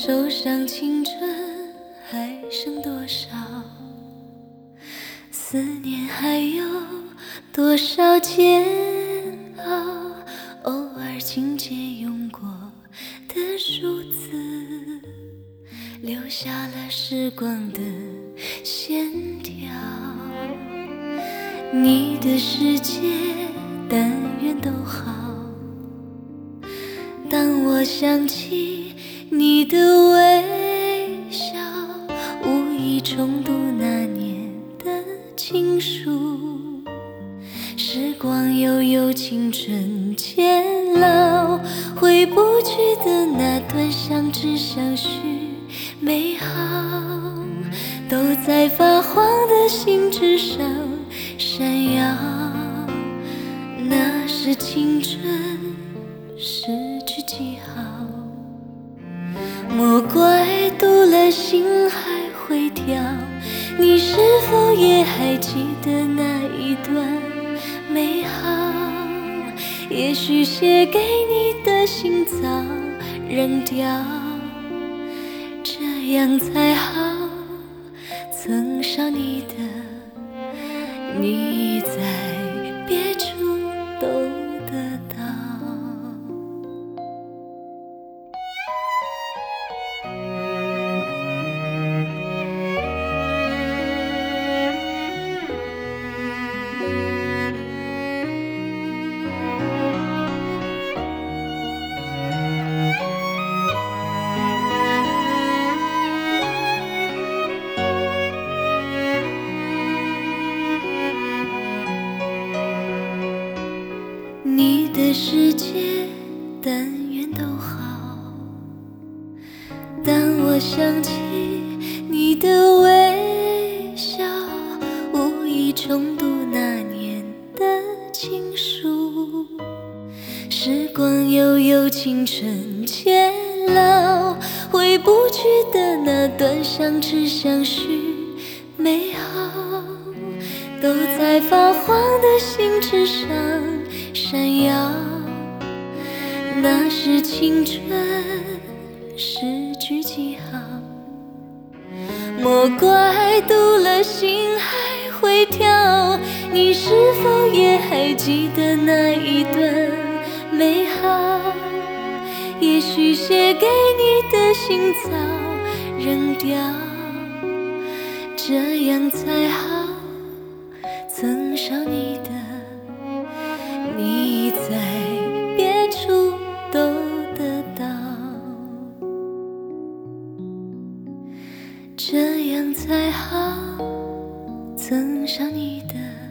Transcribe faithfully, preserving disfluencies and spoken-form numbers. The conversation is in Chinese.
手上青春还剩多少？思念还有多少煎熬？偶尔情节涌过的数字，留下了时光的线条。你的世界但愿都好，当我想起你的微笑，无意重读那年的情书。时光悠悠，青春渐老，回不去的那段相知相许美好，都在发黄的信纸上闪耀。那是青春失去记号，莫怪读了心还会跳。你是否也还记得那一段美好？也许写给你的信早扔掉，这样才好。曾少你的你在别处都得到。你的世界但愿都好，当我想起你的微笑，无意重读那年的情书。时光悠悠，青春渐老，回不去的那段相知相许美好，都在发黄的信纸上闪耀。那是青春失去记号，莫怪读了心还会跳。你是否也还记得那一段美好？也许写给你的信早扔掉，这样才好。曾少你的你在别处都得到，这样才好。曾少你的